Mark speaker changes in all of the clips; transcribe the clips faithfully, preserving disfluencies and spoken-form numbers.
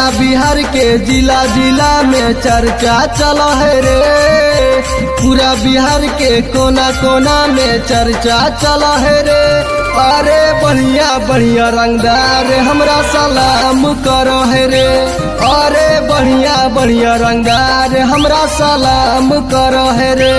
Speaker 1: पूरा बिहार के जिला जिला में चर्चा चला है रे। पूरा बिहार के कोना कोना में चर्चा चला है रे। अरे बढ़िया बढ़िया रंगदार हमरा सलाम करो है रे। अरे बढ़िया बढ़िया रंगदार हमरा सलाम करो है रे।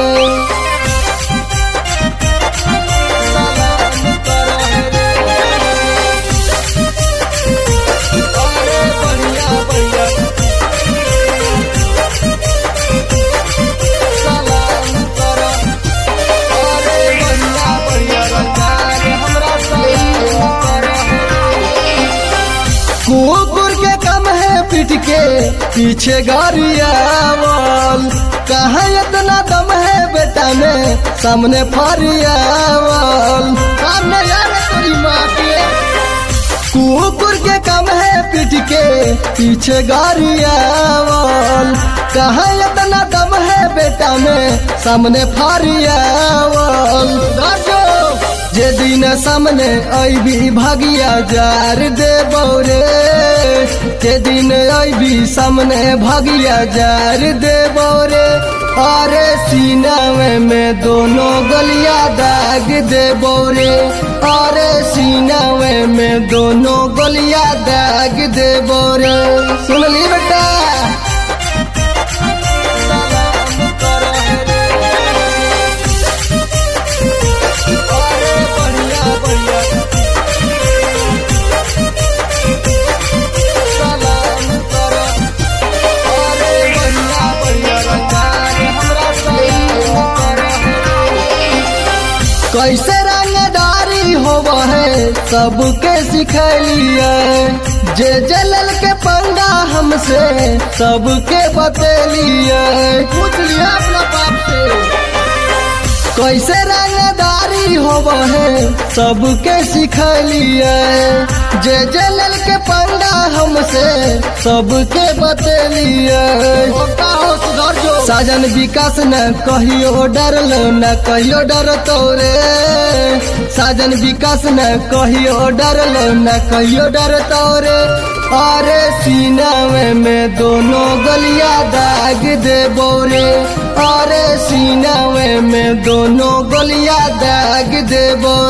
Speaker 1: कुकुर के कम है पीठ के पीछे गाड़ियावल। कहाँ इतना दम है बेटा में सामने फरियावल। सामने यार तेरी माँ के कुकुर के कम है पीठ के पीछे गाड़ियावल। कहाँ इतना दम है बेटा में सामने फरियावल। जे दिन सामने अबी भागिया जार दे बौरे। जे दिन अबी सामने भागिया जार दे बौरे। अरे सीना में दोनों गलिया दाग दे बौरे। अरे सीना में दोनों गलिया दाग दे बौरे। सुन ली बेटा कैसे रंगदारी होव है सबके सिखलिए। जे जलल के पंगा हमसे सबके बतेलिए। पूछ लिया अपना बाप से कैसे रंगदारी होव है सबके सिखलिए। जे जलल के पंगा हमसे सबके बतेलिए। साजन विकास न कहियो डरल न कहियो डर तोरे। साजन विकास न कहियो डरल न कहियो डर तोरे। अरे सीना में दोनों गलिया दाग दे बोरे। अरे सीना में दोनों गलिया दाग दे बोरे।